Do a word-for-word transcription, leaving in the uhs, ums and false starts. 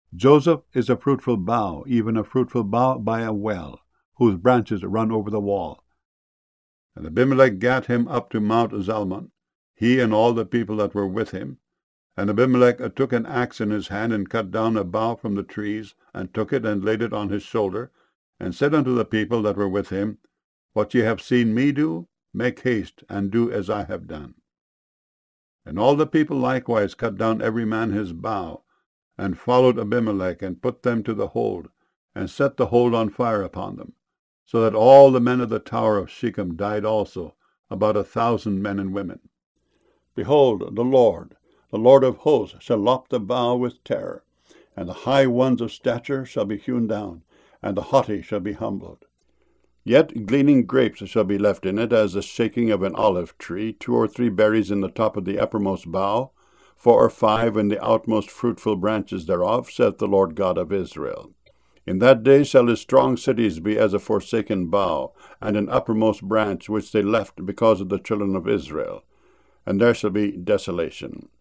Joseph is a fruitful bough, even a fruitful bough by a well, whose branches run over the wall. And Abimelech gat him up to Mount Zalmon, he and all the people that were with him. And Abimelech took an axe in his hand, and cut down a bough from the trees, and took it, and laid it on his shoulder, and said unto the people that were with him, What ye have seen me do, make haste, and do as I have done. And all the people likewise cut down every man his bough, and followed Abimelech, and put them to the hold, and set the hold on fire upon them, so that all the men of the tower of Shechem died also, about a thousand men and women. Behold, the Lord, the Lord of hosts, shall lop the bough with terror, and the high ones of stature shall be hewn down, and the haughty shall be humbled. Yet gleaning grapes shall be left in it, as the shaking of an olive tree, two or three berries in the top of the uppermost bough, four or five in the outmost fruitful branches thereof, saith the Lord God of Israel. In that day shall his strong cities be as a forsaken bough, and an uppermost branch which they left because of the children of Israel, and there shall be desolation.